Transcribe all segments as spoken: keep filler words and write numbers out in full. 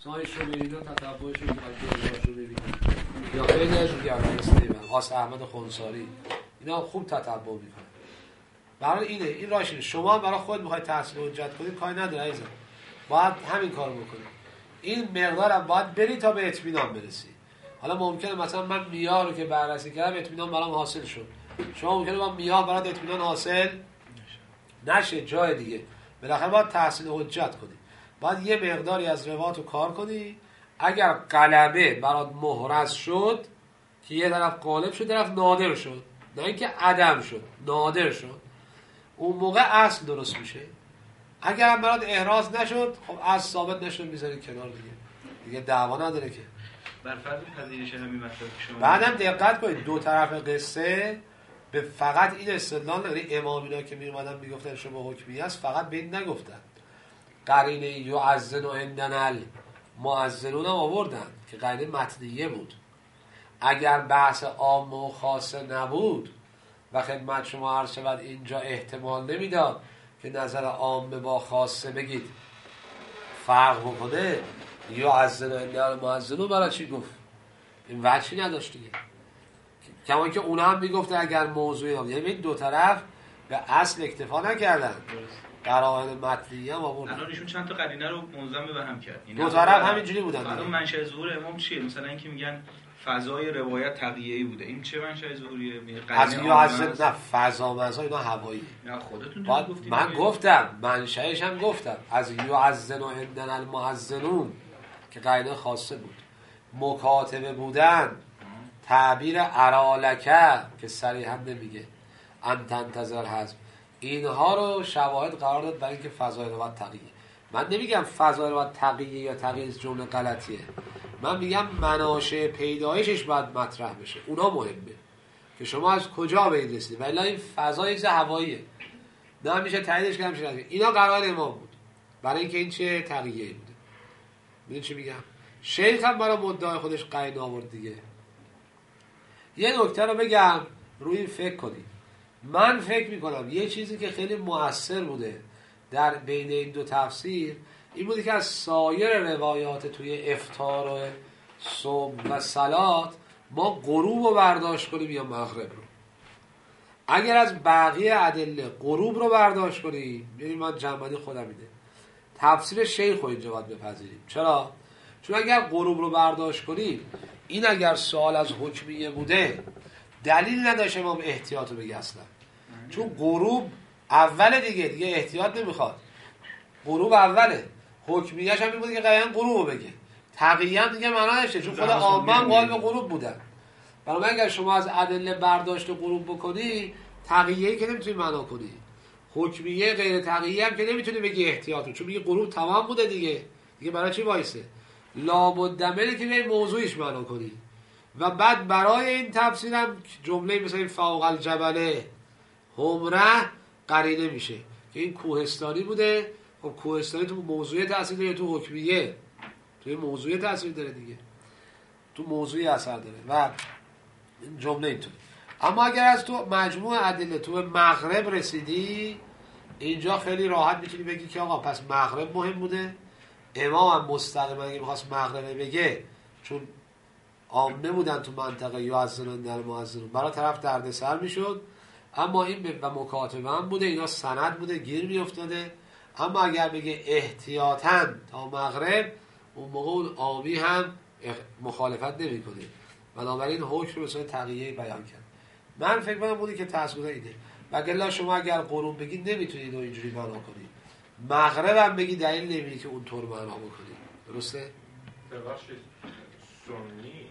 سایش رو ببینید تطبعش رو ببینید رو ببینید یا خیلی از دیگه هم خاص احمد خونساری اینا خوب تطبع میکنه. برای اینه این راشینه. شما هم برای خود میخواید تحصیل حجت کنید کاری نداره عزیزم، باید همین کارو بکنید. این مقدارم باید بری تا به اطمینان برسی. حالا ممکنه مثلا من میاه رو که بررسی کردم اطمینان برام حاصل شد، شما ممکنه با میاه برات اطمینان حاصل نشه جای دیگه. بالاخره باید تحصیل حجت کنی، باید یه مقداری از روایت رو کار کنی. اگر غلبه برات محرز شد که یه طرف غالب شد طرف نادر شد، نه اینکه عدم شد، نادر شد، اون موقع اصل درست میشه. اگر هم برات احراز نشد خب اصل ثابت نشد میذاری کنار دیگه، دیگه دعوا نداره که. بر فرض پذیرش همین مطلب که شما بعدم دقت کنید دو طرف قصه به فقط این استدلال نداره. امامینا که میومدن میگفتن شما حکمی است فقط به این نگفتن، قرینه یعزن و عندنا المعزنون هم آوردن که قرینه متنیه بود. اگر بحث عام و خاصه نبود و خدمت شما عرض شود اینجا احتمال نمیداد که نظر عام با خاصه بگید فرق بکنه، یعزن و عندنا المعزنون برای چی گفت؟ این وجهی نداشت دیگه. کما که اونا هم میگفتن اگر موضوعی هم، یعنی دو طرف به اصل اکتفا نکردن، قرائن متنیه هم آوردن. الان ایشون چند تا قرینه رو منظم به هم کرد. دو طرف همینجوری بودن. الان منشأ ظهور امام چیه؟ مثلا اینکه میگن فضای روایت تقیه‌ای بوده، این چه منشأ ظهوریه؟ از یا از نه فضا مزا اینا هوایی. نه خودتون با... گفتید. من گفتم منشأش هم گفتم از یعزن و عندنا المعزنون که قاعده خاصه بود. مکاتبه بودن، تعبیر ارالکه که صریحا نمیگه ان تنتظر هست، اینها رو شواهد قرار داد برای اینکه فضای روایت تقیه. من نمیگم فضای روایت تقیه یا تقیه جمله غلطیه، من میگم مناشأ پیدایشش باید مطرح بشه، اونا مهمه که شما از کجا به این رسیدید. ولی این فضای چیز هواییه، نه میشه تاییدش کنم میشه. اینا قرار امام بود برای اینکه این چه تقیه‌ای بوده. ببین چی میگم. شیخ هم برای مدعای خودش قید آورد دیگه. یه نکته رو بگم روی این فکر کنید. من فکر میکنم یه چیزی که خیلی مؤثر بوده در بین این دو تفسیر این بوده که از سایر روایات توی افطار و صبح و صلات ما غروب رو برداشت کنیم یا مغرب رو. اگر از بقیه ادله غروب رو برداشت کنیم، یعنی من جنبندی خودم میده، تفسیر شیخ رو اینجا باید بپذیریم. چرا؟ چون اگر غروب رو برداشت کنیم، این اگر سوال از حکمیه بوده دلیل نداشته امام احتیاط رو بگه اصلا، چون غروب اوله دیگه دیگه احتیاط نمیخواد، غروب اوله. حکمیه‌اش هم این بود که قیام غروب رو بگه، تقیه هم دیگه معنا نشه چون خود عامه هم قائل به غروب بودن. برای اگر شما از ادله برداشت غروب بکنی تقیه‌ای که نمیتونی معنا کنی، حکمیه غیر تقیه هم که نمیتونی بگی احتیاط، چون میگه غروب تمام بوده دیگه دیگه برای چی وایسه؟ لابد که به موضوعش معنا کنی. و بعد برای این تفسیرم جمله مثلا فوق الجبل همره قرینه میشه که این کوهستانی بوده. خب کوهستانی تو موضوع تاثیر داره تو حکمیه، توی موضوع تاثیر داره دیگه، تو موضوعی اثر داره و این جمله اینطوری. اما اگر از تو مجموع ادله تو مغرب رسیدی، اینجا خیلی راحت میتونی بگی که آقا پس مغرب مهم بوده. امام هم مستقیما اگه می‌خواست مغرب بگه، چون عامه بودن تو منطقه یا از زنان در معزنون، برای طرف دردسر میشد. اما این و مکاتبه هم بوده، اینا سند بوده، گیر میافتاده. اما اگر بگه احتیاطاً تا مغرب، اون موقع اون عامی هم مخالفت نمی‌کنه. بنابراین حکم رو به صورت تقیه بیان کرد. من فکر کنم بودی که تأسیس‌گذار ایده. وگرنه شما اگر قرون بگید نمیتونید اینو اینجوری معنا کنید. مغرب هم بگی دلیل نمیدی که اونطور معنا بکنید. درسته؟ ببخشید سنی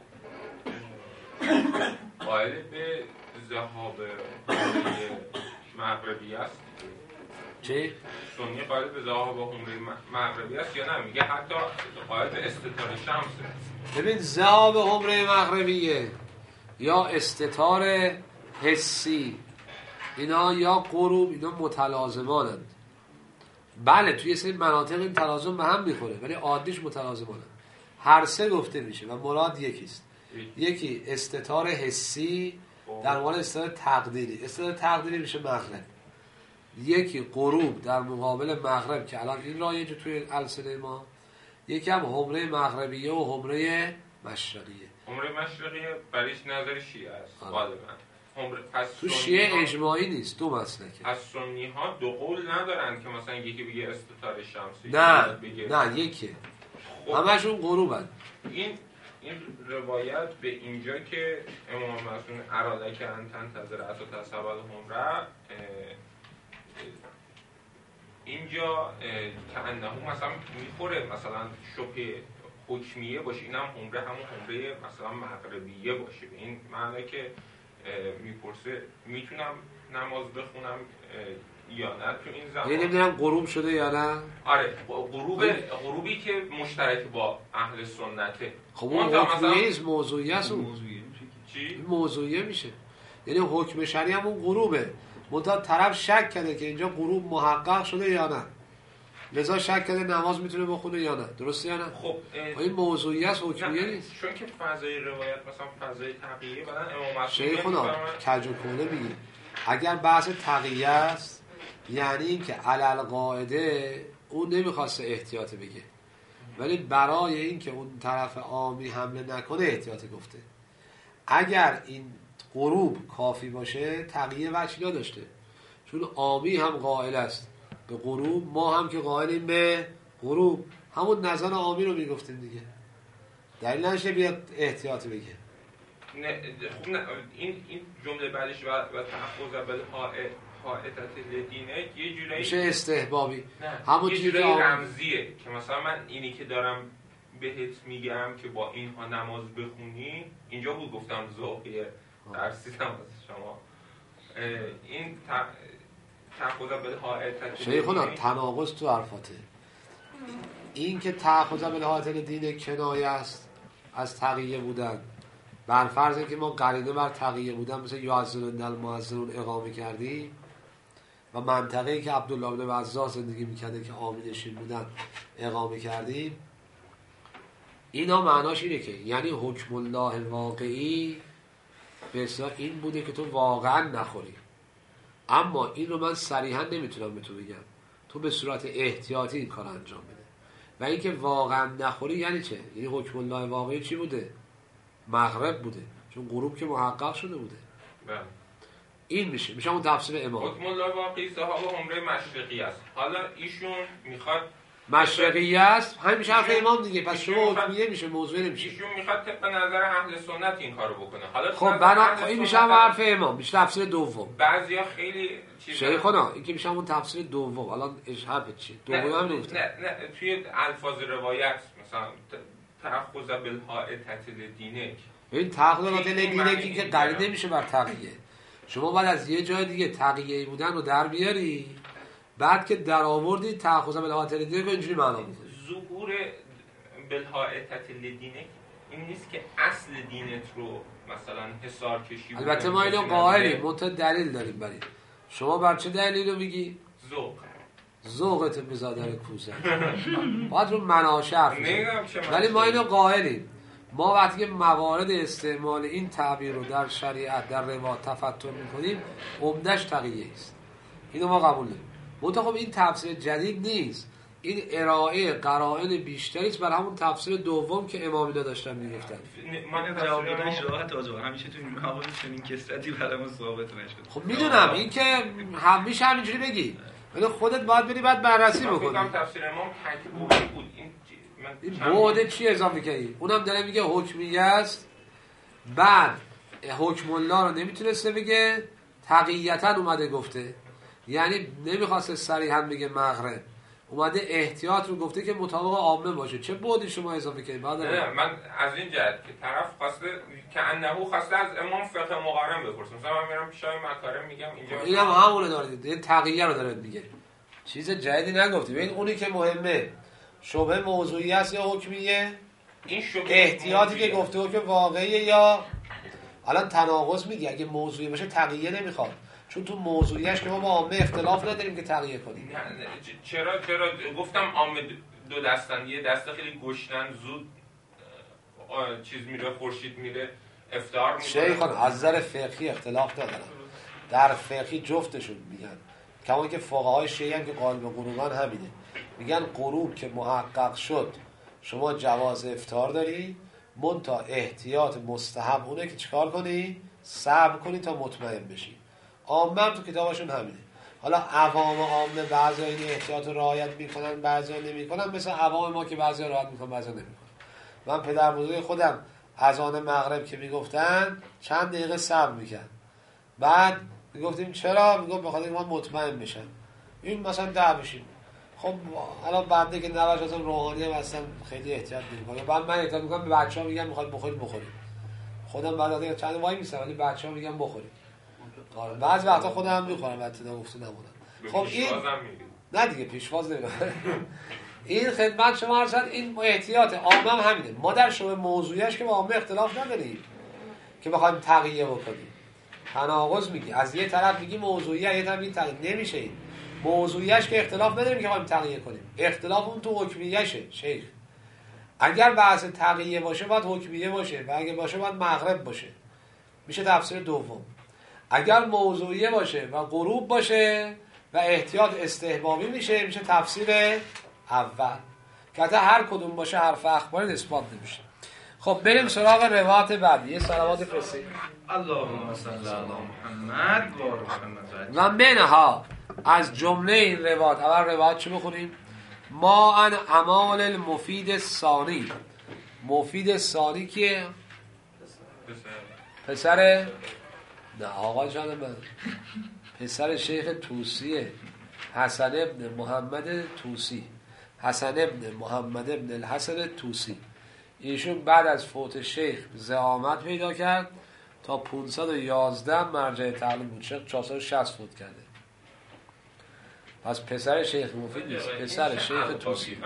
قائل به ذهاب مغربی است. چی؟ سنی قائل به ذهاب حمره مغربی است یا نه؟ میگه حتی قائل به استتار شمسه. ببین ذهاب حمره مغربیه یا استتار حسی، اینا یا غروب، اینا متلازمانند. بله توی سری مناطق این تلازم به هم میخوره ولی عادیش متلازمانند. هر سه گفته میشه و مراد یکیست. یکی استتار حسی در مقابل استتار تقدیری. استتار تقدیری میشه مغرب. یکی غروب در مقابل مغرب که الان این رایجه توی السنه ما. یکی هم حمره مغربیه و حمره مشرقیه. حمره مشرقیه برایش نظر شیعه است غالبا. حمره پس تو شیعه اجماعی نیست، دو مسلکه. از سنی ها دو قول ندارن که مثلا یکی بگه استتار شمسی، نه بگه نه یکه، همشون غروبن. این این روایت به اینجا که امام معصوم اراده که ان تنتظر اساس تصبل حمره، اینجا که انه مثلا میخوره مثلا شبه حکمیه باشه، این هم حمره همون حمره مثلا مغربیه باشه، به این معنی که میپرسه میتونم نماز بخونم یا نه تو این زمان. یعنی نمیدونم غروب شده یا نه. آره غروب غروبی که مشترک با اهل سنته. خب اون حکمیه نیست، موضوعیه است. موضوعیه میشه چی؟ موضوعیه میشه، یعنی حکم شرعی هم اون غروبه، منتها طرف شک کرده که اینجا غروب محقق شده یا نه، لذا شک کرده نماز میتونه بخونه یا نه. درسته یا نه؟ خب این موضوعیه است، حکمیه نیست. چون که فضای روایت مثلا فضای تقیه بعدن امام معصوم شیخ خدا کج و کوله میگی اگر بحث تقیه است یعنی این که علل قاعده اون نمیخواسته احتیاط بگه، ولی برای این که اون طرف عامی حمله نکنه احتیاط گفته. اگر این غروب کافی باشه تقیه وجه نداشته، چون عامی هم قائل است به غروب، ما هم که قائلیم به غروب، همون نظر عامی رو میگفتیم دیگه، دلیل نشه بیاد احتیاط بگه. نه خب نه این این جمله بعدش و و تأخذ بالحائط حائطت لدینه یه جورایی میشه استحبابی، همون یه جورایی رمزیه که مثلا من اینی که دارم بهت میگم که با اینها نماز بخونی، اینجا بود گفتم ذوقیه درسیدم از شما این تأخذ بالحائطت شیخونا تناقض تو حرفاته. این که تأخذ بالحائطت لدینه کنایه است از تقیه بودن، بر فرض که ما قرینه بر تقیه بودن مثل یعذرون المؤذنون اقامه کردیم و منطقه‌ای که عبدالله بن وزاع زندگی میکرده که عامی نشین بودن اقامه کردیم، اینا معناش اینه که یعنی حکم الله واقعی به اصطلاح این بوده که تو واقعا نخوری، اما این رو من صریحا نمیتونم به تو بگم، تو به صورت احتیاطی این کار انجام بده. و اینکه واقعا نخوری یعنی چه؟ یعنی حکم الله واقعی چی بوده؟ مغرب بوده، چون غروب که محقق شده بوده. بله. این میشه میشه اون تفسیر امام. حکم الله واقعی صحابه حمره مشرقی است. حالا ایشون میخواد مشرقی است، همین میشه حرف امام دیگه، پس شما حکمیه میشه، موضوع نمیشه. ایشون میخواد طبق نظر اهل سنت این کارو بکنه. حالا خب بنا این میشه حرف امام، میشه تفسیر دوم. بعضیا خیلی چیزا شیخونا این که میشه اون تفسیر دوم. الان حرف چی؟ دوم هم نگفتم. نه نه توی الفاظ روایت مثلا تأخذ بالحائطت لدینک، این تأخذ بالحائطت لدینک که قرینه میشه بر تقیه. شما بعد از یه جای دیگه تقیه‌ای بودن رو در بیاری، بعد که در آوردی تأخذ بالحائطت لدینک اینجوری معنا میکنه. ظهور بالحائطت لدینک این نیست که اصل دینت رو مثلا حصار کشی. البته ما اینو قائلیم، منتها دلیل داریم برای. شما بر چه دلیلی رو میگی؟ ذوق. ذوقت بزادر کوزه. باید رو مناشه حرف بزنیم. ولی ما اینو قائلیم. ما وقتی که موارد استعمال این تعبیر رو در شریعت در روایات تفتر میکنیم، عمدش تقیه است. اینو ما قبول داریم. منتها خب این تفسیر جدید نیست. این ارائه قرائن بیشتری است برای همون تفسیر دوم که امامینا داشتن میگفتن. من جواب دادنش راحت آجا همیشه تو این مقاله چنین کسرتی برامون ثابت نشد. خب میدونم این که همیشه همینجوری بگی، ولی خودت باید بری بعد بررسی بکنی. من فکرم تفسیر امام تکبوری بود. این این بوده چی اضافه کردی؟ اونم داره میگه حکمیه است، بعد حکم الله رو نمیتونسته بگه، تقییتا اومده گفته، یعنی نمیخواسته صریحا بگه مغرب، اومده احتیاط رو گفته که مطابق عامه باشه. چه بودی شما اضافه کردی؟ بعد نه من از این جهت که طرف خواسته که انه خواسته از امام فقه مقارن بپرسه، مثلا من میرم پیشای مکارم میگم اینجا این هم همونه داره، این تقیه رو داره میگه، چیز جدیدی نگفتی. ببین اونی که مهمه شبه موضوعی است یا حکمیه، این شبه احتیاطی که گفته حکم واقعیه یا الان تناقض میگه. اگه موضوعی باشه تقیه نمیخواد، چون تو موضوعیش که ما با عامه اختلاف نداریم که تقیه کنیم. نه نه چرا چرا گفتم عامه دو دستن، یه دسته خیلی گشتن زود چیز میره خورشید میره افطار میکنه. شیخان از نظر فقهی اختلاف ندارن، در فقهی جفتشون میگن، کما که فقهای شیعی هم که قائل به غروبان همینه، میگن غروب که محقق شد شما جواز افطار داری، منتها احتیاط مستحب اونه که چیکار کنی؟ صبر کنی تا مطمئن بشی. عامه هم تو کتابشون همینه. حالا عوام عامه بعضی این احتیاط رو رعایت میکنن، بعضی نمیکنن، مثل عوام ما که بعضی رعایت میکنن بعضی نمیکنن. من پدر بزرگ خودم اذان مغرب که میگفتن چند دقیقه صبر میکرد، بعد میگفتیم چرا؟ میگفت بخاطر من مطمئن بشم این مثلا ده بشیم. خب الان بعد که نوش اصلا روحانی هم اصلا خیلی احتیاط نمیکنه. بعد من احتیاط میکنم، به بچه‌ها میگم میخواد بخورید بخورید، خودم بعد از چند وای میسم ولی بچه‌ها میگم بخورید. آره بعضی وقتا خودم هم میخورم بعد گفته نمونم. خب این نه دیگه پیشواز نمیدونم. این خدمت شما عرض شد، این احتیاط عامه هم همینه. ما در شورای موضوعیش که با عامه اختلاف نداریم که بخوایم تقیه بکنیم. تناقض میگی، از یه طرف میگی موضوعیه، یه طرف میگی تقیه. نمیشه این. موضوعیش که اختلاف نداریم که بخوایم تقیه کنیم. اختلاف اون تو حکمیه‌شه شیخ. اگر بحث تقیه باشه باید حکمیه باشه و اگر باشه باید مغرب باشه. میشه تفسیر دوم. اگر موضوعیه باشه و غروب باشه و احتیاط استحبابی میشه، میشه تفسیر اول. که حتی هر کدوم باشه حرف اخباری اثبات نمیشه. خب بریم سراغ روایت بعدی. یه صلوات فرستید. اللهم صل علی محمد و آل محمد. و منها، از جمله این روایت، اول روایت چی بخونیم؟ ما ان اعمال المفید ثانی. مفید ثانی کیه؟ پسر نه آقا جان من، پسر شیخ طوسیه، حسن ابن محمد طوسی، حسن ابن محمد ابن الحسن طوسی. ایشون بعد از فوت شیخ زعامت پیدا کرد تا پانصد و یازده مرجع تعلیم بود. شیخ چهارصد و شصت فوت کرده. پس پسر شیخ مفید نیست، پسر شیخ طوسی.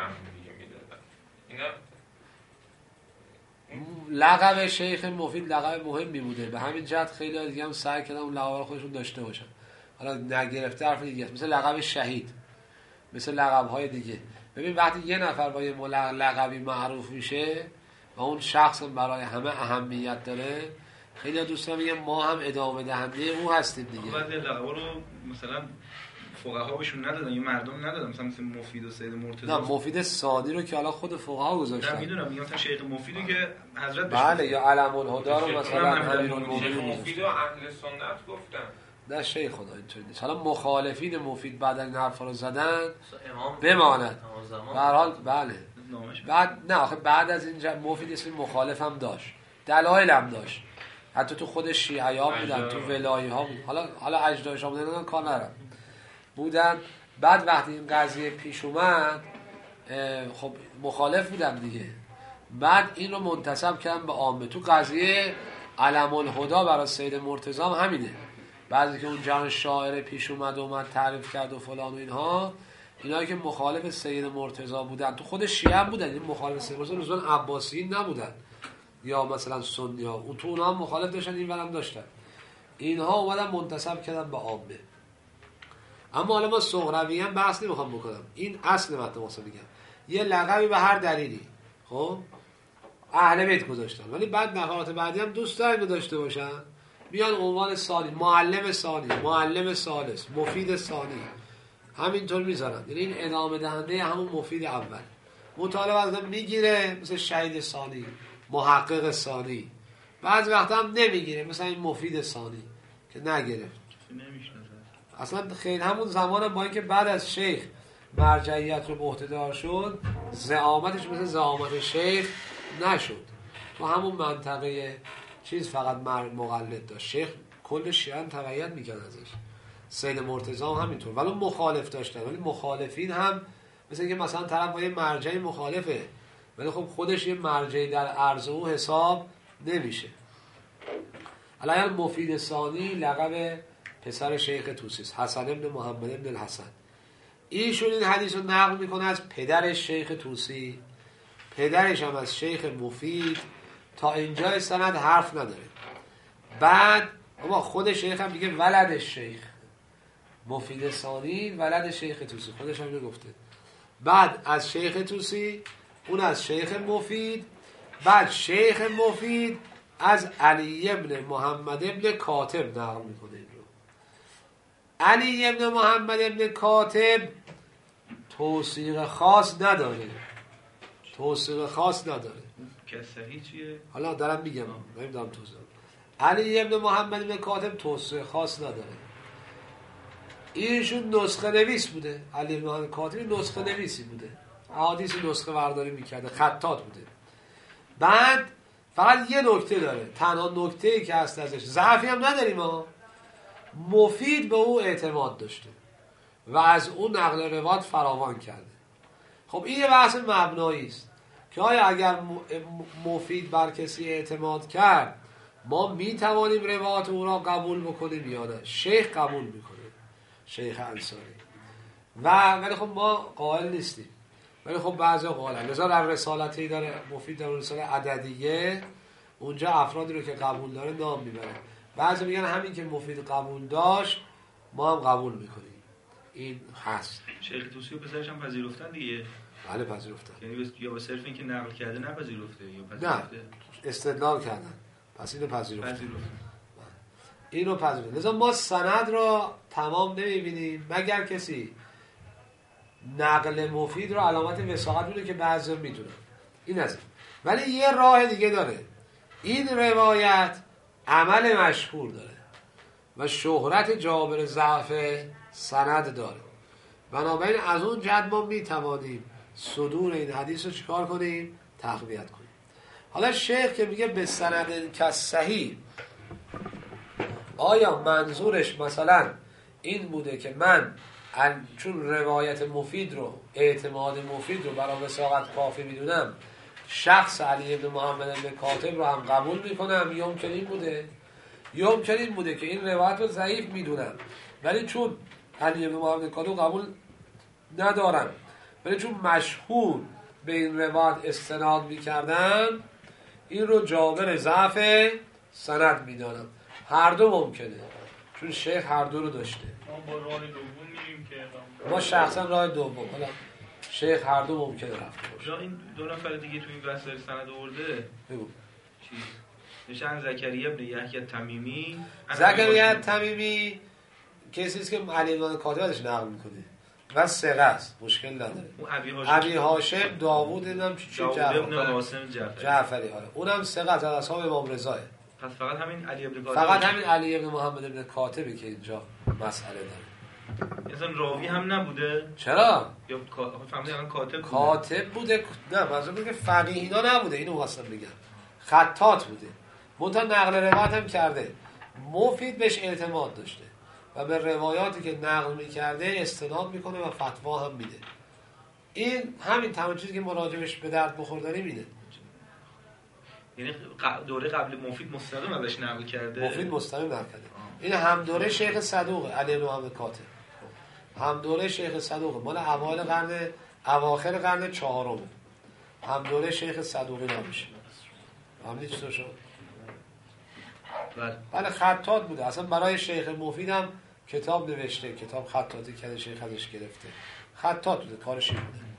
لقب شیخ مفید لقب مهمی بوده، به همین جهت خیلی دیگه هم سعی کردن اون لقب رو خودشون داشته باشن. حالا نگرفته حرف دیگه است، مثل لقب شهید، مثل لقب‌های دیگه. ببین وقتی یه نفر با یه لقبی معروف میشه و اون شخص برای همه اهمیت داره، خیلی دوست دارم میگم ما هم ادامه دهنده او هستیم دیگه. بعضی لقبا رو مثلا فقها بهشون ندادن یا مردم ندادن، مثلا مثل مفید و سید مرتضی. نه مفید ثانی رو که حالا خود فقها گذاشتن. نه میدونم، میگم مثلا شیخ مفیدی که حضرت بهش بله، یا علم الهدی رو مثلا امیرالمومنین مفید و اهل سنت گفتن. نه شیخ خدا اینطوری نیست. حالا مخالفین مفید بعد این حرفا رو زدن بماند. به هر حال بله. بعد نه آخه بعد از این مفید اسم مخالف هم داشت، دلایل هم داشت، حتی تو خود شیعی‌ها بودن، تو ولایی‌ها بود. حالا حالا اجدادشون بودن کار ندارم بودن. بعد وقتی این قضیه پیش اومد خب مخالف بودن دیگه. بعد این رو منتسب کردن به عامه. تو قضیه علم الهدی برای سید مرتضی هم همینه. بعضی که اون جان شاعر پیش اومد و اومد تعریف کرد و فلان و اینها، اینایی که مخالف سید مرتضی بودن تو خود شیعه هم بودن. این مخالف سید مرتضی لزوما عباسیین نبودن یا مثلا سنی ها، اون تو اونها هم مخالف داشتن، این ورم داشتن. اینها اومدن منتسب کردن به عامه. اما حالا ما صغروی هم بحث نمیخوام بکنم، این اصل مطلب واسه میگم. یه لقبی به هر دلیلی خب اهل بیت گذاشتن، ولی بعد نفرات بعدی هم دوست دارن داشته باشن، میان عنوان ثانی، معلم ثانی، معلم ثالث، مفید ثانی، همینطور میذارن. یعنی این ادامه دهنده همون مفید اول. مطالبه از میگیره، مثل شهید ثانی، محقق ثانی. بعضی وقتا هم نمیگیره، مثلا این مفید ثانی که نگرفت. اصلا خیلی همون زمان با اینکه بعد از شیخ مرجعیت رو به عهده دار شد، زعامتش مثل زعامت شیخ نشد. تو همون منطقه چیز فقط مقلد داشت. شیخ کل شیعه تبعیت میکرد ازش. سید مرتضی هم همینطور، ولی مخالف داشتن. ولی مخالفین هم مثل که مثلا طرف با یه مرجعی مخالفه، ولی خب خودش یه مرجعی در عرض او حساب نمیشه. الان مفید ثانی لقب پسر شیخ طوسی است، حسن ابن محمد ابن الحسن. ایشون این حدیث رو نقل میکنه از پدرش شیخ طوسی، پدرش هم از شیخ مفید. تا اینجا سند حرف نداره. بعد اما خود شیخ هم میگه ولد شیخ مفید ثانی، ولد شیخ طوسی، خودش هم گفته. بعد از شیخ طوسی، اون از شیخ مفید، بعد شیخ مفید از علی ابن محمد ابن کاتب نقل میکنه. این رو علی ابن محمد ابن کاتب توثیق خاص نداره، توثیق خاص نداره. که صحیح چیه؟ حالا دارم میگم، نمیدونم توضیح علی ابن محمد ابن کاتب توثیق خاص نداره. ایشون نسخه نویس بوده. علی ابن محمد کاتب نسخه نویسی بوده، احادیث نسخه برداری میکرده، خطاط بوده. بعد فقط یه نکته داره، تنها نکته‌ای که هست ازش، ضعفی هم نداریم ها، مفید به او اعتماد داشته و از اون نقل روایت فراوان کرده. خب این یه بحث مبنایی است که آیا اگر مفید بر کسی اعتماد کرد ما می توانیم روایت او را قبول بکنیم یا نه؟ شیخ قبول میکنه، شیخ انصاری، و ولی خب ما قائل نیستیم، ولی خب بعضی قائلن. لذا در رسالتی داره مفید، در رساله عددیه اونجا افرادی رو که قبول داره نام میبره. بعضی میگن همین که مفید قبول داشت ما هم قبول میکنیم. این هست. شیخ طوسی و پسرش هم پذیرفتن دیگه. بله پذیرفتن. یعنی یا به صرف اینکه نقل کرده نپذیرفته یا پذیرفته؟ نه، استدلال کردن، پس اینو پذیرفتن. پذیرفتن. اینو پذیرفتن. لذا ما سند را تمام نمیبینیم مگر کسی نقل مفید رو علامت وثاقت بوده که بعضی میدونن. این است. ولی یه راه دیگه داره. این روایت عمل مشهور داره و شهرت جابر ضعف سند داره. بنابراین از اون جهت ما میتوانیم صدور این حدیث رو چیکار کنیم؟ تقویت کنیم. حالا شیخ که میگه به سند که صحیح، آیا منظورش مثلا این بوده که من چون روایت مفید رو، اعتماد مفید رو برای وثاقت کافی میدونم، شخص علی بن محمد بن کاتب رو هم قبول میکنم؟ یمکن این بوده یمکن این بوده که این روایت رو ضعیف میدونم ولی چون علی بن محمد بن کاتب قبول ندارم، ولی چون مشهور به این روایت استناد میکردن این رو جابر ضعف سند میدانم. هر دو ممکنه، چون شیخ هر دو رو داشته. ما با راه دوم میریم که ما شخصا راه دوم، حالا شیخ هر دو ممکنه رفته باشه. این دو نفر دیگه تو این بحث سند آورده بگو. چی؟ نشان زکریا ابن یحیی تمیمی. زکریا تمیمی کسی است که علی بن کاتب ازش نقل میکنه و ثقه است، مشکل نداره. اون ابی هاشم ابی هاشم داوود دیدم چی داوود ابن قاسم جعفری جعفری آره اونم ثقه از اصحاب امام رضا. پس فقط همین علی ابن کاتب، فقط همین علی ابن محمد ابن کاتبی که اینجا مسئله داره. اصلا راوی هم نبوده؟ چرا؟ یا فهمیدن الان کاتب بوده؟ کاتب بوده. نه منظور اینه که فقیه اینا نبوده، اینو واسه میگم. خطاط بوده. منتها نقل روایت هم کرده. مفید بهش اعتماد داشته و به روایاتی که نقل میکرده استناد میکنه و فتوا هم میده. این همین تمام چیزی که مراجعش به درد بخور داریم اینه. یعنی دوره قبل مفید مستقیم ازش نقل کرده. مفید مستقیم نقل کرده. این هم دوره شیخ صدوق علی بن محمد کاتب، هم دوره شیخ صدوق مال اوایل قرن اواخر قرن چهارم، هم دوره شیخ صدوقی نمیشه. همین چطور شد؟ بله. بله خطاط بوده. اصلا برای شیخ مفید هم کتاب نوشته، کتاب خطاطی کرده، شیخ ازش گرفته. خطاط بوده، کارش این بوده.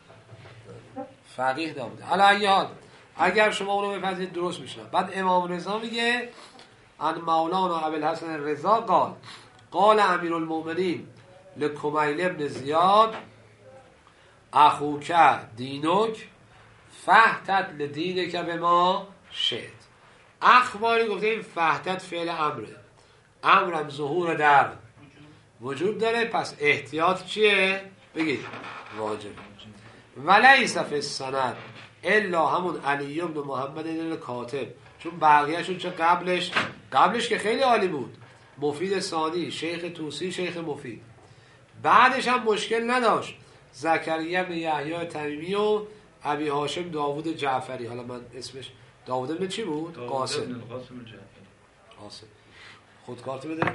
فقیه نبوده. حالا ای حال اگر شما اونو بپذیرید درست میشه. بعد امام رضا میگه ان مولانا ابوالحسن رضا قال قال امیرالمومنین لکمیل ابن زیاد اخوک دینک فهتت لدینک به ما شد. اخباری گفته این فهتت فعل امره، امرم ظهور در وجود داره، پس احتیاط چیه؟ بگید واجب. ولیس فی السند الا همون علی بن محمد بن کاتب، چون بقیه‌شون چه قبلش قبلش که خیلی عالی بود، مفید ثانی، شیخ طوسی، شیخ مفید، بعدش هم مشکل نداشت، زکریا بن یحیی تمیمی و ابی هاشم داوود جعفری. حالا من اسمش داوود بن چی بود؟ قاسم. قاسم خودکارت بده.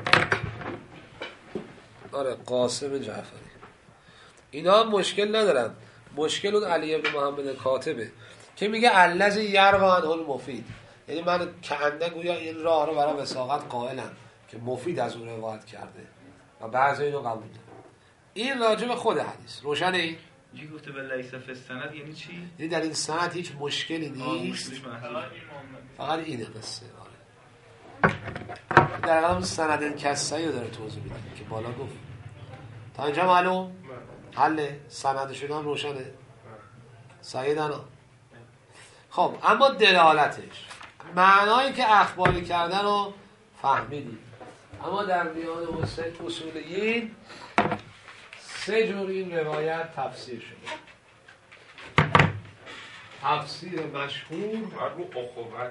آره قاسم جعفری. اینا هم مشکل ندارن. مشکل اون علی بن محمد کاتبه که میگه الذی یروی عنه المفید، یعنی من کنده گویا این راه رو برای وثاقت قائلم که مفید از اون روایت کرده و بعضی اینو قبول داره. این راجع به خود حدیث روشنه. این چی گفته به لیس فی السند یعنی چی؟ یعنی در این سند هیچ مشکلی نیست، فقط اینه قصه. آره در قلم سند کسایی رو داره توضیح میده که بالا گفت. تا اینجا معلوم؟ حله سند شدن روشنه. سعید انا خب اما دلالتش، معنایی که اخباری کردن رو فهمیدید، اما در میان اصولیین سه جور این روایت تفسیر شده. تفسیر مشهور، رو اخوت،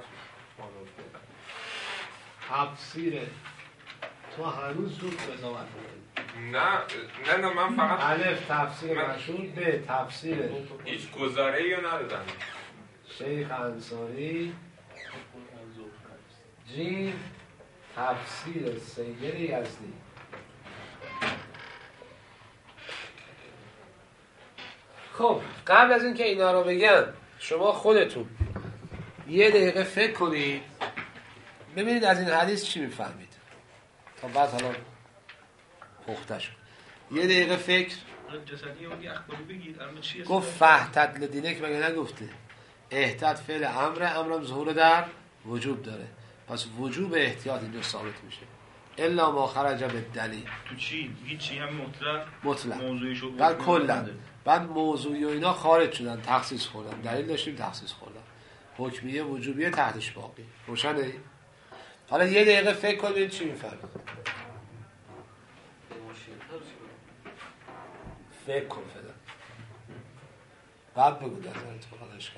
تفسیر تو هنوز زود قضاوت می‌کنی. نه نه نه من فقط الف تفسیر من... مشهور، به تفسیر هیچ گزاره‌ای رو ندادن. شیخ انصاری، جیم تفسیر سید یزدی. خب قبل از اینکه اینا رو بگم شما خودتون یه دقیقه فکر کنید ببینید از این حدیث چی میفهمید تا بعد حالا پخته شد. یه دقیقه فکر. جسدی اون اخباری بگید الان چی است؟ گفت فهتت لدینک مگه نگفته؟ احتیاط فعل امر، امرم ظهور در وجوب داره، پس وجوب احتیاط اینجا ثابت میشه. الا ما خرج بالدلیل. تو چی؟ هیچی هم مطلق مطلق موضوعیشو بعد کلا بعد موضوعی و اینا خارج شدن، تخصیص خوردن. دلیل داشتیم تخصیص خوردن. حکمیه وجوبیه تحتش باقی. روشنه؟ حالا یه دقیقه فکر کنید چی میفهمید. فکر کن فعلا. بعد بگو در نظرت فقط اشکال.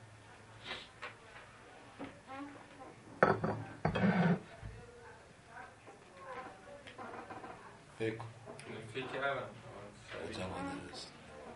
فکر کن. فکر کردم. جوان درست.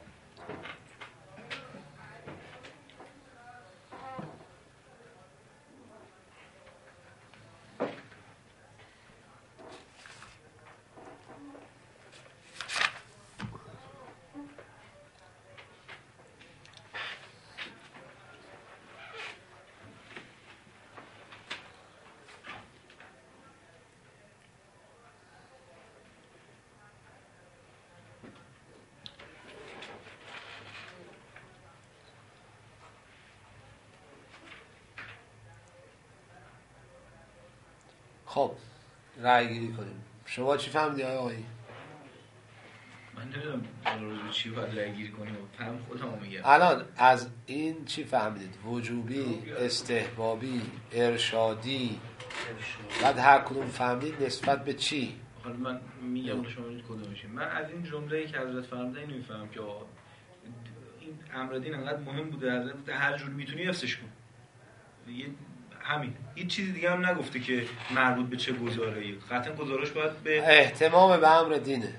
خب رأی گیری کنیم. شما چی فهمیدی آقایی؟ من نمیدونم روز چی باید رأی گیری کنیم، فهم خودم میگم. الان از این چی فهمیدید؟ وجوبی، استحبابی، ارشادی، بعد هر کدوم فهمید نسبت به چی؟ حالا من میگم شما این کدومشین. من از این جمله‌ای که حضرت فرمودن اینو میفهمم که آقا این امر دین انقدر مهم بوده، حضرت هر جور میتونی حفظش کن. دیگه همین، هیچ چیزی دیگه هم نگفته که مربوط به چه گزاره‌ای. قطعا گزارش باید به اهتمام به امر دینه،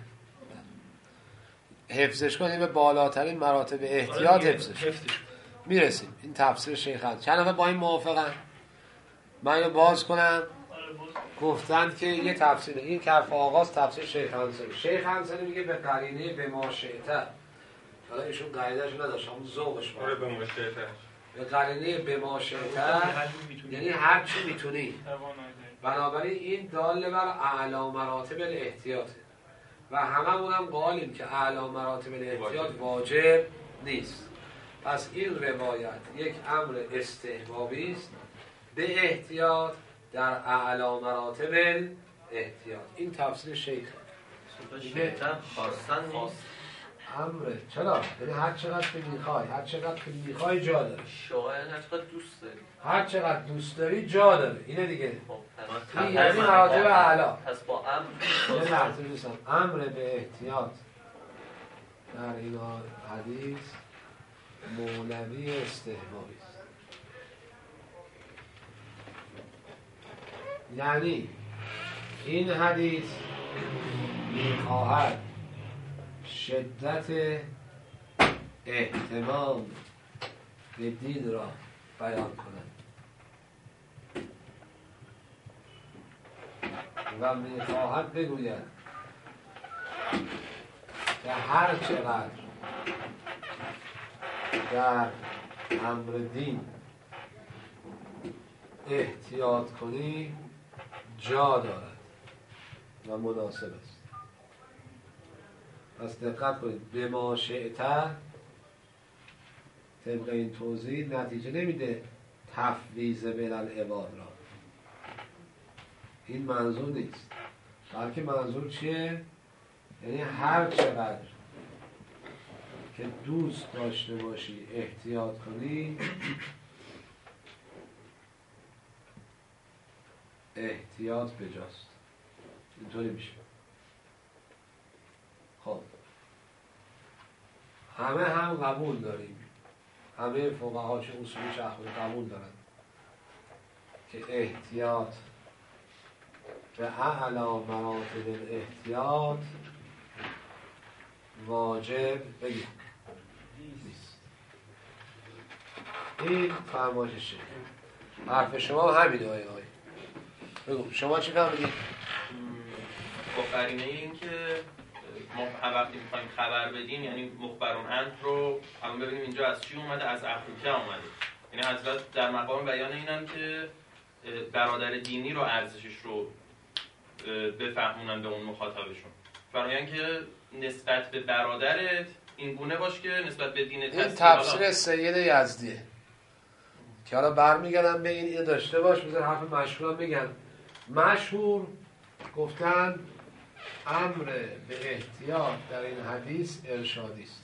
حفظش کنیم به بالاترین مراتب احتیاط حفظش میرسیم. این تفسیر شیخ هست. چند نفر با این موافقن؟ من اینو باز کنم. گفتن که یه تفسیر، این که حرف آغاز تفسیر شیخ انصاری. شیخ انصاری میگه به قرینه به ما شئت. حالا ایشون قاعده‌اش نداشت، همون ذوقش بود. به ما شئت. به قرینه به ما شئت یعنی هر چی میتونی. بنابراین این دال بر اعلی مراتب الاحتیاطه و هممون هم قائلیم که اعلی مراتب الاحتیاط واجب نیست. پس این روایت یک امر استحبابی است به احتیاط در اعلی مراتب الاحتیاط. این تفسیر شیخ. شیطان خواستن نیست. امره چرا؟ یعنی هر چقدر که میخوای، هر چقدر که میخوای جا داره. شاید هر چقدر دوست داری. هر چقدر دوست داری جا داره. اینه دیگه. خب این یعنی مراتب اعلی. پس با امر یه لحظه دوستان، امر به احتیاط در این حدیث مولوی استحبابی است. یعنی این حدیث میخواهد شدت اهتمام به دین را بیان کند و میخواهد بگوید که هر چقدر در امر دین احتیاط کنی جا دارد و مناسب است. پس دقت کنید، به ما شئت طبق این توضیح نتیجه نمیده تفویض بین العباد را. این منظور نیست، بلکه منظور چیه؟ یعنی هر چقدر که دوست داشته باشی احتیاط کنی احتیاط بجاست. اینطوری میشه. خب همه هم قبول داریم، همه فقها چه اصولی چه اخلاقی قبول دارن که احتیاط به اعلی مراتب الاحتیاط واجب بگیم نیست. این فرمایشه. حرف شما همینه آیه آیه بگو شما چی فهمیدید؟ با قرینه این که ما وقتی میخوایم خبر بدیم، یعنی مخبرون انت رو هم ببینیم اینجا از چی اومده، از افریقا اومده. یعنی حضرت در مقام بیان اینن که برادر دینی رو ارزشش رو بفهمونن به اون مخاطبشون. برای اینکه نسبت به برادرت این گونه باش که نسبت به دین این تفسیر سید یزدیه که حالا برمیگردم به این اینو داشته باش. بذار حرف مشهورم بگم. مشهور گفتن امر به احتیاط در این حدیث ارشادی است.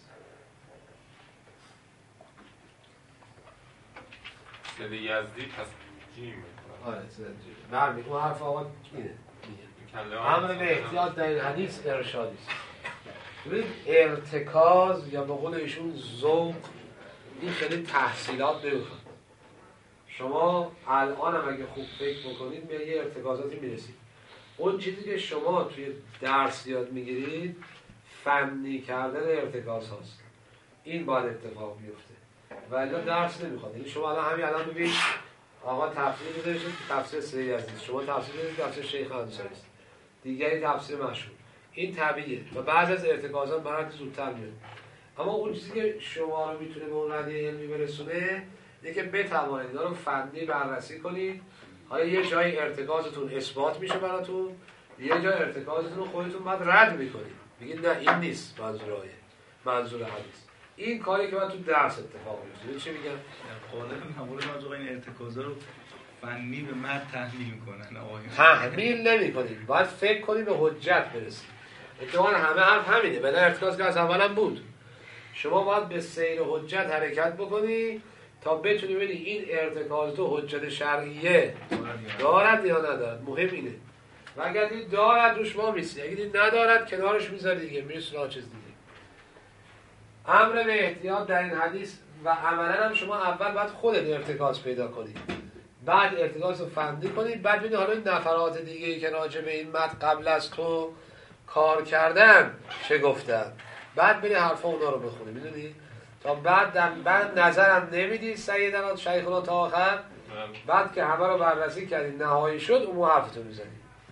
سید یزدی پس جیم آره سید جیم برمی اون حرف آقا اینه امر به احتیاط در این حدیث ارشادی است. ببینید ارتکاز یا به قول ایشون ذوق این خیلی تحصیلات نمیخواد. شما الان هم اگه خوب فکر بکنید به یه ارتکازاتی میرسید. اون چیزی که شما توی درس یاد میگیرید فنی کردن ارتکاز هاست. این باید اتفاق بیفته و الا درس نمیخواد. یعنی شما الان همین الان ببینید آقا تفسیر میذارید تفسیر سید یزدی، شما تفسیر میذارید تفسیر شیخ انصاری است، دیگری تفسیر مشهور. این طبیعیه و بعضی از ارتکازات برات زودتر میاد. اما اون چیزی که شما رو میتونه به اون ردیه علمی برسونه اینه که بتوانید اینا رو فنی بررسی کنید. آیا یه جای ارتکازتون اثبات میشه براتون، یه جای ارتکازتون رو خودتون بعد رد میکنید، میگید نه این نیست منظور آیه، منظور حدیث. این کاری که باید تو درس اتفاق میفته. چی میگم؟ غالبا معمولا ما این ارتکازا رو فنی به متن تحمیل میکنن. آقایون تحمیل نمیکنید، باید فکر کنید به حجت برسید. اتفاقا همه حرف همینه. بلا ارتکاز که از اولم بود. شما باید به سیر حجت حرکت بکنی تا بتونی ببینی این ارتکاز تو حجت شرعیه دارد یا ندارد. مهم اینه. و اگر دید دارد روش ما میسی، اگر دید ندارد کنارش میذاری دیگه، میری سراغ چیز دیگه. امر به احتیاط در این حدیث و عملا هم شما اول باید خودت ارتکاز پیدا کنی، بعد ارتکاز رو فندی کنی، بعد ببینی حالا این نفرات دیگه ای که راجع به این متن قبل از تو کار کردن چه گفتن، بعد بری حرفا اونا رو بخونی. میدونی تا بعد در بعد نظرم نمیدی سیدنا شیخنا تا آخر، بعد که همه رو بررسی کردی نهایی شد اون حرفتو میزنی.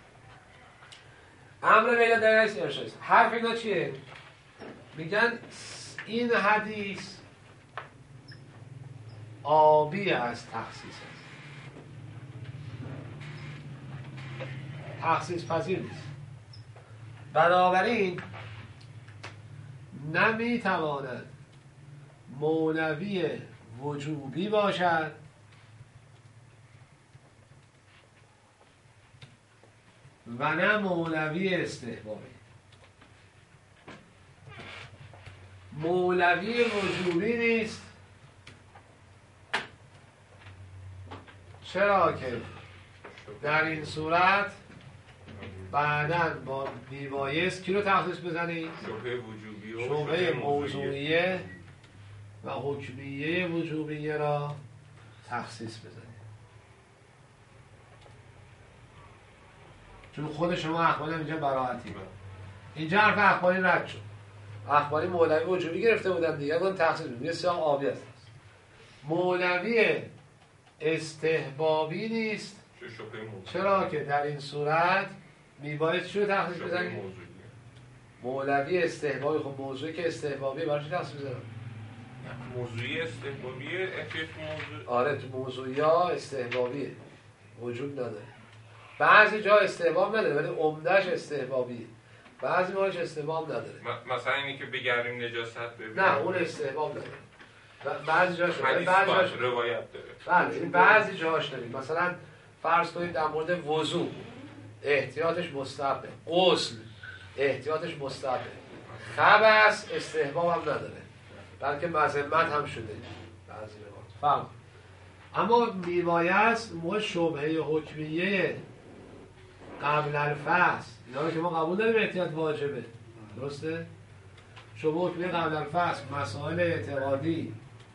امر به در این ارشاد. حرف اینا چیه؟ میگن این حدیث آبی از تخصیص است، تخصیص پذیر نیست. بنابراین نمیتواند مولوی وجوبی باشد و نه مولوی استحبابی. مولوی وجوبی نیست. چرا که در این صورت بعداً با میبایست کی رو تخصیص بزنی؟ شبهه وجوبی و شبهه موضوعیه و حکمیه وجوبیه را تخصیص بزنی. چون خود شما اخباری اینجا براحتی اینجا حرف اخباری رد شد. اخباری مولوی وجوبی گرفته بودن دیگه، اون تخصیص بود. یه سیاه آبی است. مولوی استحبابی نیست. چرا که در این صورت میباید چی رو تخصیص بزنی؟ مولوی استحبابی. خب موضوعی که استحبابیه برای چی تخصیص بزنم؟ موضوعی استحبابیه احتیاط موضوع. آره تو موضوعی ها استحبابیه، وجود نداره. بعضی جا استحباب نداره ولی عمدهش استحبابیه، بعضی ماهش استحباب نداره. مثلا اینی که بگردیم نجاست ببینیم، نه اون استحباب نداره. بعضی جاش حدیث بعضی جاش روایت داره. بله بعضی جاش داریم. مثلا فرض کنید در مورد وضو احتیاطش مستحبه، غسل احتیاطش مستحبه، خبث استحباب هم نداره بلکه مذمت هم شده بعضی روایات. فهم. اما میبایست موقع شبهه حکمیه قبل الفصل اینا رو که ما قبول داریم احتیاط واجبه، درسته؟ شما حکمی قبل الفصل مسائل اعتقادی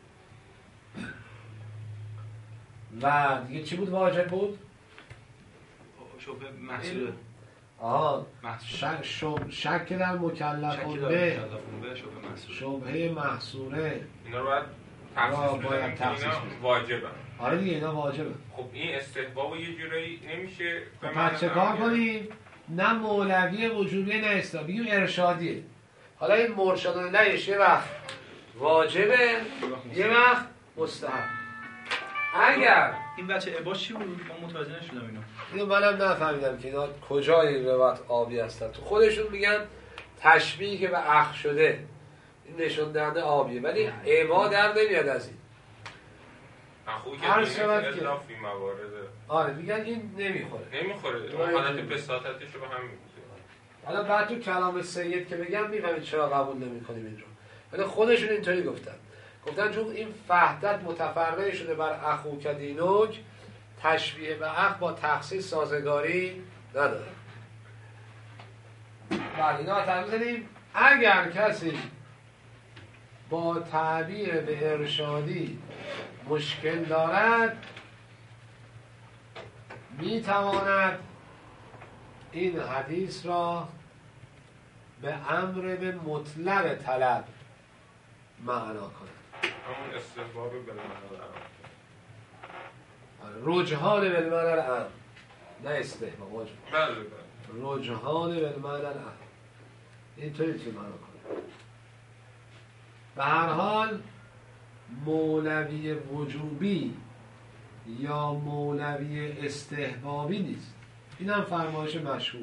و دیگه چی بود واجب بود؟ شبه محصول آها محصول شک, شب... شک در مکلفون شکی به داره مکلفون به شبه محصول شبهه محصوره اینا رو باید تخصیص باید بدیم که تخصیص اینا بدیم. واجبن. آره دیگه اینا واجبه. خب این استحباب یه جورایی نمیشه به خب معنی پس چه کار نمیاد. کنیم؟ نه مولوی وجوبی نه استا بگیم ارشادیه. حالا این مرشدان نهش یه وقت واجبه یه وقت مستحب. اگر این بچه عباس چی بود؟ من متوجه نشدم اینو. اینو منم نفهمیدم که اینا کجای روایت آبی هستن. تو خودشون میگن تشبیه که به اخ شده این نشون دهنده آبیه، ولی عبا در نمیاد از این. اخوی که هر دینه شود که که- اضافی موارده آره میگن این نمیخوره. نمیخوره، آره. حالت بساطتش رو به هم میگه. حالا بعد تو کلام سید که بگم میفهمید چرا قبول نمی‌کنیم این رو. ولی خودشون اینطوری گفتن. گفتن چون این فحدت متفرع شده بر اخو کدینوک، تشبیه به اخ با تخصیص سازگاری نداره. بعد اینا تعبیر زدیم اگر کسی با تعبیر به ارشادی مشکل دارد میتواند این حدیث را به امر به مطلق طلب معنا کند. همون استحباب بالمعنی رجحان بالمعنی العام، نه استحباب. بله بله. رجحان بالمعنی العام اینطوری تو معنا کنه. به هر حال مولوی وجوبی یا مولوی استحبابی نیست. این هم فرمایش مشهور.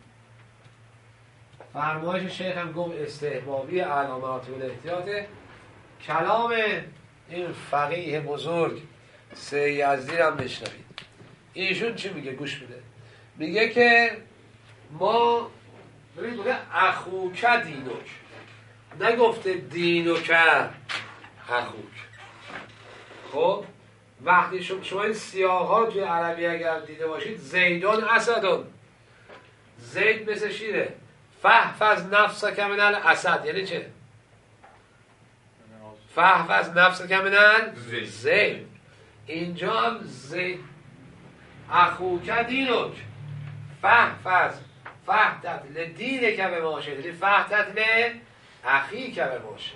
فرمایش شیخ هم گفت استحبابی اعلی مراتب الاحتیاط. کلام این فقیه بزرگ سه یزدی هم بشنوید. ایشون چی میگه؟ گوش بده. میگه که ما ببینید میگه اخوک دینوک، نگفته دینوک اخوک. خب وقتی شما این سیاق ها توی عربی اگر دیده باشید، زیدون اسدون، زید مثل شیره، فحفظ نفسک من الاسد یعنی چه؟ فحفظ نفسک من الزید. اینجا هم زید اخوک دینوک، فحفظ فحتت لدینک به ماشه، فحتت لاخیک به ماشه.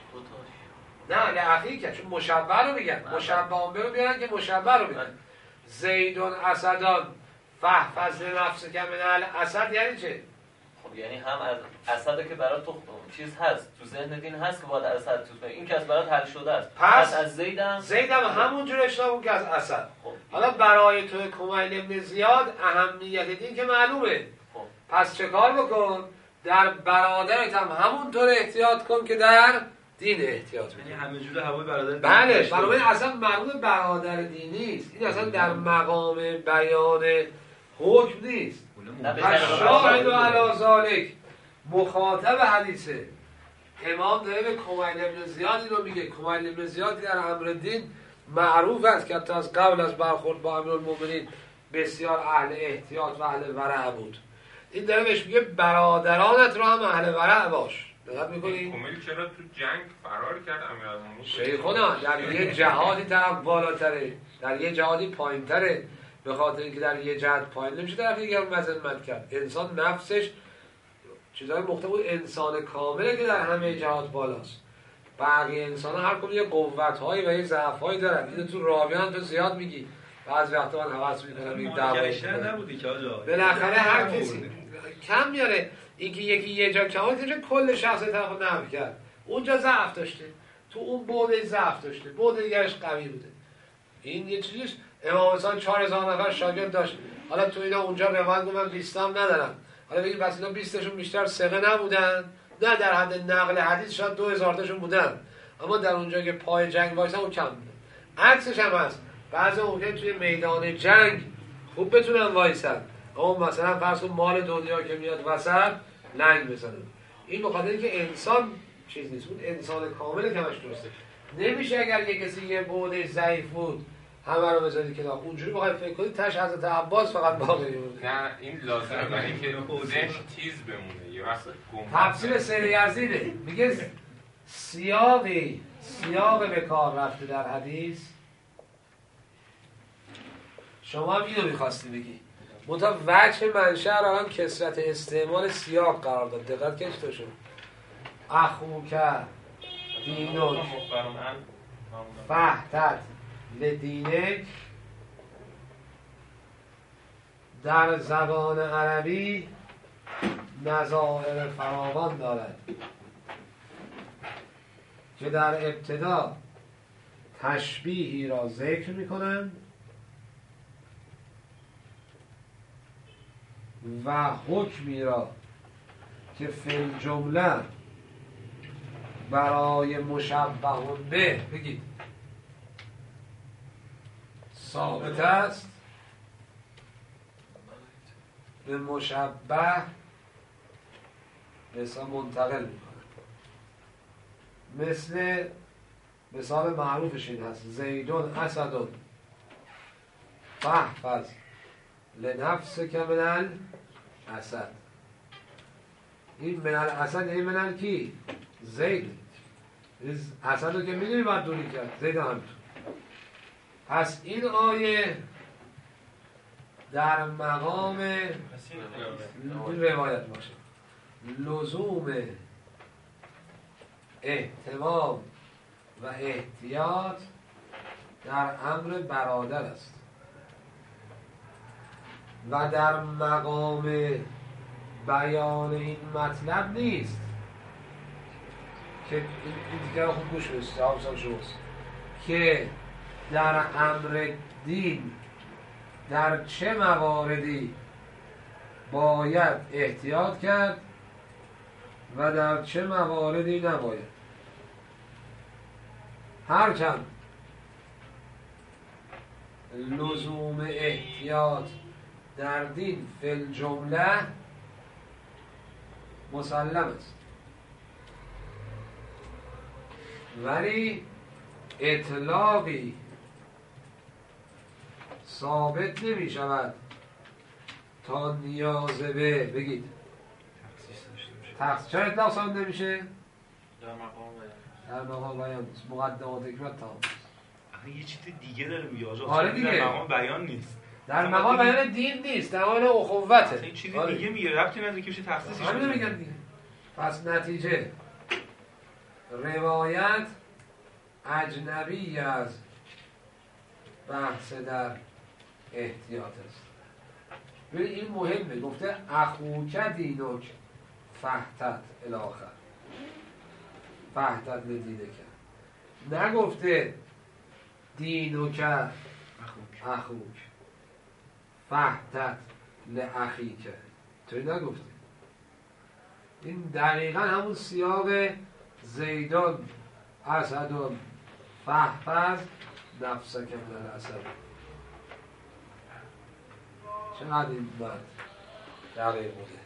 نه لاخیک، چون مشبه رو میگن، مشبه هم رو بیارن که مشبه رو میگن. زیدون اسدان فحفظ نفسک من الاسد یعنی چه؟ خب یعنی هم از اسد که برای تو چیز هست تو ذهن دین هست که باید اسد تو این که از برات حل شده است. پس از زیدم زیدم همونجور اشتباه بود که از اسد. خب حالا برای تو کمیل ابن زیاد اهمیت دین که معلومه. خب پس چه کار بکن؟ در برادرت هم همونطور احتیاط کن که در دین احتیاط یعنی بکن. همه جور هوای برادر بله، برای اصلا مربوط برادر دینی است. این اصلا در مقام بیان حکم نیست. و شاهد و علی ذالک مخاطب حدیثه. امام داره به کمیل ابن زیاد اینو میگه. کمیل ابن زیاد در امر دین معروف است که حتی از قبل از برخورد با امیرالمومنین بسیار اهل احتیاط و اهل ورع بود. این داره بهش میگه برادرانت رو هم اهل ورع باش. دقت میکنی؟ کمیل چرا تو جنگ فرار کرد امیرالمومنین؟ شیخونا در یه جهادی طرف بالاتره، در یه جهادی پایینتره، به خاطر اینکه در یه جهاد پایین نمیشه طرف دیگه هم مذمت کرد. انسان نفسش چیزای مختلف، انسان کامله که در همه جهات بالاست. بقیه انسان ها هر کدوم یه قوت‌هایی و یه ضعف‌هایی دارن. اینو تو راویان تو زیاد میگی. بعضی وقتا من حواس میکنم این دعواش نبودی که آجا. بالاخره هر کسی کم میاره. اینکه یکی یه جا کمال که کل شخص طرفو نفی کرد. اونجا ضعف داشته. تو اون بعد ضعف داشته. بعد دیگرش قوی بوده. این یه چیزیش. امام حسین چهار هزار نفر شاگرد داشت. حالا تو اینا اونجا روایت گفتن بیست هم ندارن. حالا بگید بس اینا بیست تاشون بیشتر ثقه نبودن. نه در حد نقل حدیث شاید دو هزار تاشون بودن. اما در اونجا که پای جنگ وایسن اون کم بوده. عکسش هم هست. بعضی ممکن توی میدان جنگ خوب بتونن وایسن. اما مثلا فرض کن مال دنیا که میاد وسط لنگ بزنن. این بخاطر اینکه انسان چیز نیست. اون انسان کامل که همش درسته. نمیشه اگر یه کسی یه بعد ضعیف بود همه رو بذاری کنار. اونجوری بخوای فکر کنی تاش حضرت عباس فقط باقی مونده. نه این لازمه برای اینکه ذهن تیز بمونه. یه وقت گم تفسیر سید یزیده میگه سیاقی سیاق به کار رفته در حدیث. شما هم اینو میخواستی بگی منتها وجه منشأ را هم کثرت استعمال سیاق قرار داد. دقت کنید تو شد اخوک دینک فهتت لدینک در زبان عربی نظائر فراوان دارد که در ابتدا تشبیهی را ذکر می‌کنند و حکمی را که فی الجمله برای مشبه به بگید ثابت است به مشبه مثلا منتقل میکنه. مثل مثال معروفش این هست زیدون اسدون فحفظ لنفسک من الاسد. این من الاسد این من ال کی؟ زید. اسد رو که میدونی باید دوری کرد، زید هم. پس این آیه در مقام این روایت باشه لزوم اهتمام و احتیاط در امر برادر است و در مقام بیان این مطلب نیست که این دیگر خوب گوش بسید حافظم شماست که در امر دین در چه مواردی باید احتیاط کرد و در چه مواردی نباید. هرچند لزوم احتیاط در دین فی الجمله مسلم است ولی اطلاقی ثابت نمی شود تا نیاز به بگید تخصیص. چرا اطلاق ثابت نمیشه؟ در مقام در مقام بیان نیست. مقدمات حکمت تمام است. یه چیز دیگه داره میگه آجا. آره دیگه. در مقام بیان نیست. در مقام بیان دین نیست، در مقام اخوته. این چیزی دیگه میگه، ربطی نداره که بشه تخصیصش. همین میگن دیگه. پس نتیجه روایت اجنبی از بحث در احتیاط است. ببین این مهمه. گفته اخوک دینک فهتت الاخر فهتت لدینک، نگفته دینک اخوک فهتت لاخیک، توی نگفته. این دقیقا همون سیاق زیدان اسدون فهفز نفسک من الاسد. چقدر این بعد دقیق بوده.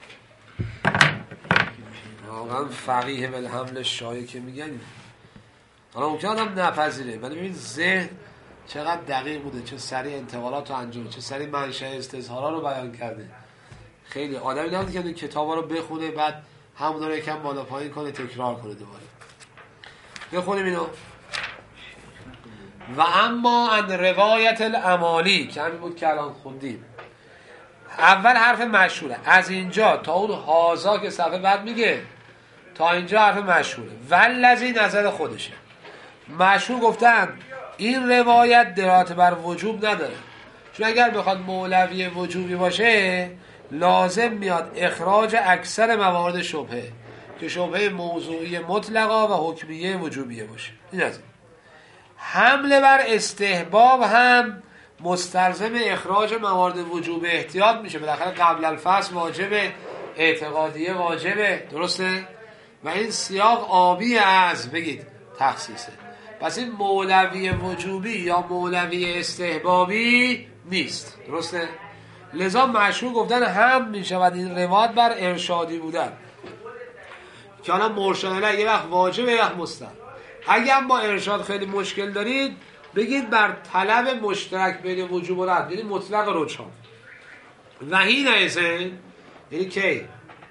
واقعا فقیه بالحمل شایع که میگن حالا ممکن آدم نپذیره ولی ببین ذهن چقدر دقیق بوده، چه سریع انتقالات رو انجام، چه سریع منشأ استظهارا رو بیان کرده. خیلی آدمی نبوده که کتابا رو بخونه بعد همون رو یکم بالا پایین کنه تکرار کنه دوباره. بخونیم اینو. و اما ان روایت الامالی که همین بود که الان خوندیم. اول حرف مشهوره از اینجا تا اون هازا که صفحه بعد میگه تا اینجا حرف مشهوره والذی نظر خودشه. مشهور گفتن این روایت دلالت بر وجوب نداره، چون اگر بخواد مولوی وجوبی باشه لازم میاد اخراج اکثر موارد شبهه که شبهه موضوعی مطلقا و حکمیه وجوبیه باشه. این از این. حمله بر استحباب هم مستلزم اخراج موارد وجوب احتیاط میشه. بالاخره قبل الفصل واجبه، اعتقادیه واجبه، درسته؟ و این سیاق آبی از بگید تخصیصه. پس این مولوی وجوبی یا مولوی استحبابی نیست، درسته؟ لذا مشهور گفتن هم میشود این روایت بر ارشادی بودن که حالا مرشد الیه یه وقت واجبه یه وقت مستحب. اگه هم با ارشاد خیلی مشکل دارید بگید بر طلب مشترک بین وجوب و رد، یعنی مطلق رجحان. و هین ایزن یعنی کی؟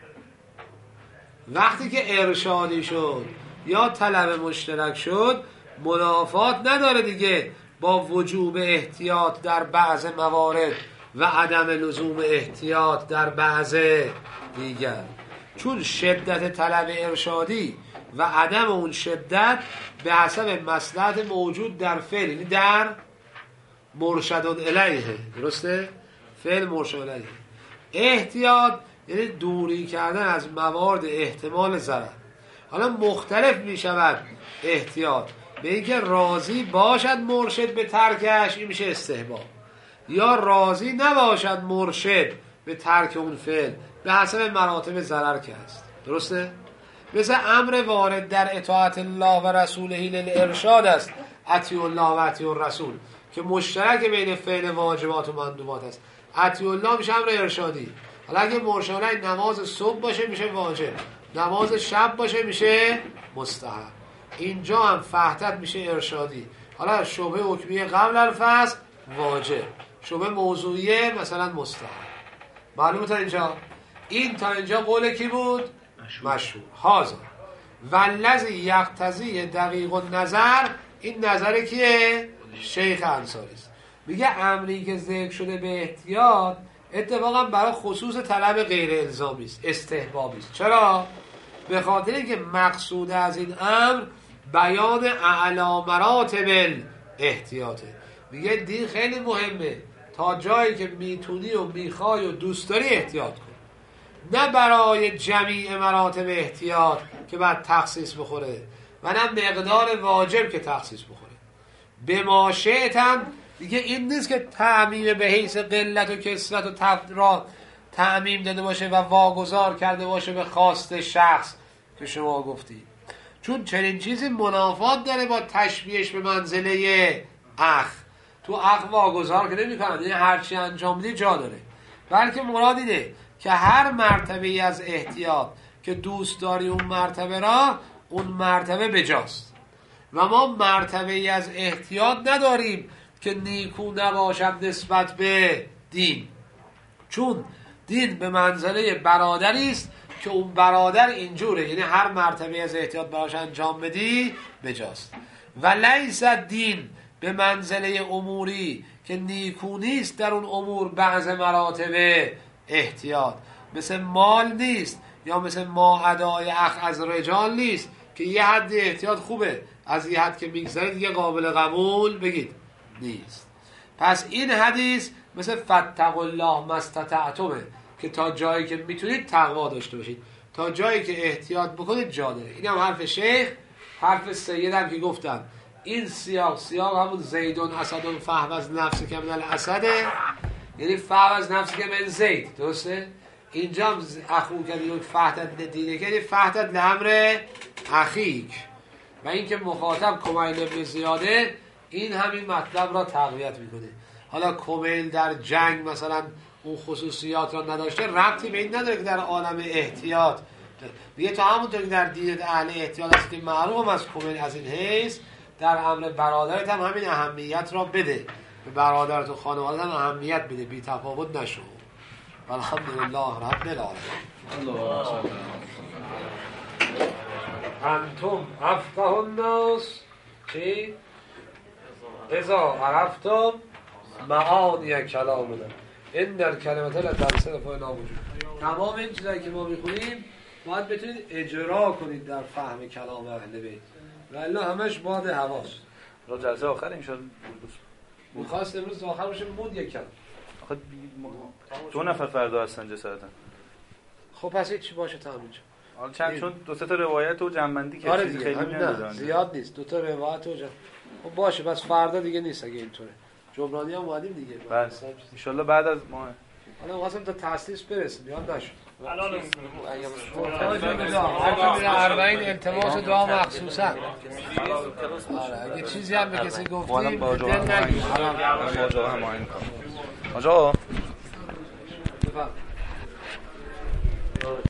وقتی که ارشادی شد یا طلب مشترک شد، منافات نداره دیگه با وجوب احتیاط در بعض موارد و عدم لزوم احتیاط در بعض دیگر. چون شدت طلب ارشادی و عدم اون شدت به حسب مصلحت موجود در فعل، یعنی در مرشد الیه، درسته؟ فعل مرشد الیه. احتیاط یعنی دوری کردن از موارد احتمال ضرر. حالا مختلف می شود احتیاط به اینکه راضی باشد مرشد به ترکش، این میشه استحباب، یا راضی نباشد مرشد به ترک اون فعل به حسب مراتب ضرر که هست، درسته؟ مثل امر وارد در اطاعت الله و رسوله للارشاد است، اطیع الله و اطیع الرسول، که مشترک بین فعل واجبات و مندوبات است. اطیع الله میشه امر ارشادی. حالا اگه مرشد نماز صبح باشه میشه واجب، نماز شب باشه میشه مستحب. اینجا هم فحتت میشه ارشادی. حالا شبه حکمیه قبل الفصل واجب، شبه موضوعیه مثلا مستحب. معلومه تا اینجا؟ این تا اینجا قول کی بود؟ مشهور. هازا والذی یقتضی دقیق النظر، این نظر کیه؟ شیخ انصاری است. میگه امری که ذکر شده به احتیاط اتفاقا برای خصوص طلب غیر الزامی است، استحبابی است. چرا؟ به خاطر اینکه مقصود از این امر بیان اعلی مراتب احتیاطه. میگه دین خیلی مهمه، تا جایی که میتونی و میخوای و دوست داری احتیاط کن، نه برای جمیع مراتب احتیاط که بعد تخصیص بخوره و نه مقدار واجب که تخصیص بخوره. به ما شئتم دیگه این نیست که تعمیم به حیث قلت و کثرت و تفت را تعمیم داده باشه و واگذار کرده باشه به خواست شخص که شما گفتی، چون چنین چیزی منافات داره با تشبیهش به منزله اخ. تو اخ واگذار که نمی کنن، یعنی هرچی انجام بدی جا داره، بلکه مراد اینه که هر مرتبه از احتیاط که دوست داری اون مرتبه را، اون مرتبه بجاست. و ما مرتبه از احتیاط نداریم که نیکو نباشد نسبت به دین، چون دین به منزله برادری است که اون برادر اینجوره، یعنی هر مرتبه از احتیاط براش انجام بدی بجاست. و لیس دین به منزله اموری که نیکو نیست در اون امور بعض مراتب احتیاط، مثل مال نیست یا مثل ما ادای اخ از رجال نیست که یه حد احتیاط خوبه، از یه حد که میگذره دیگه قابل قبول بگید نیست. پس این حدیث مثل فاتقوا الله ما استطعتم، که تا جایی که میتونید تقوا داشته باشید، تا جایی که احتیاط بکنید جا داره. این هم حرف شیخ، حرف سید هم که گفتن این سیاق سیاق همون زیدون اسدون فهوز نفسی که من الاسده، یعنی فهوز نفسی که من زید، درسته؟ اینجا هم اخو کردید فهتت دینه که فهتت لامر اخیک، و این که مخاطب کمیل ابن زیاده این همین مطلب را تقویت میکنه. حالا کمیل در جنگ مثلا اون خصوصیات را نداشته، ربطی به این نداره که در عالم احتیاط دیگه، تا همونطور که در دین اهل احتیاط هست که معروف از کمیل از این حیث، در امر برادرت هم همین اهمیت را بده، به برادرت و خانوادت هم اهمیت بده، بی تفاوت نشو. الحمدلله رب العالمین. انتم افقه الناس چی؟ اذا عرفتم معانی کلامنا این در کلمات لتنصر فای ناموجود. تمام این چیزایی که ما میخونیم باید بتونید اجرا کنید در فهم کلام اهل بیت، و الا همش باد حواس. را جلسه آخر انشاءالله میخواست امروز آخر باشه مود یک کلم. آخه دو نفر فردا هستن جسارتا. خب پس هیچ چی باشه تا همینجا. حالا چند چون دو سه تا روایت و جنبندی که آره چیزی دیگه، خیلی نه زیاد نیست، دو تا روایت و جنب. خب باشه بس فردا دیگه نیست اگه اینطوره. جبرانی هم اومدیم دیگه. بس ان شاء الله بعد از ما حالا واسه تا تاسیس برسیم، یاد نشد. الان اربعین التماس دعا مخصوصا. آره اگه چیزی هم به کسی گفتیم به دل نگیر. آقا هم آین کن. آقا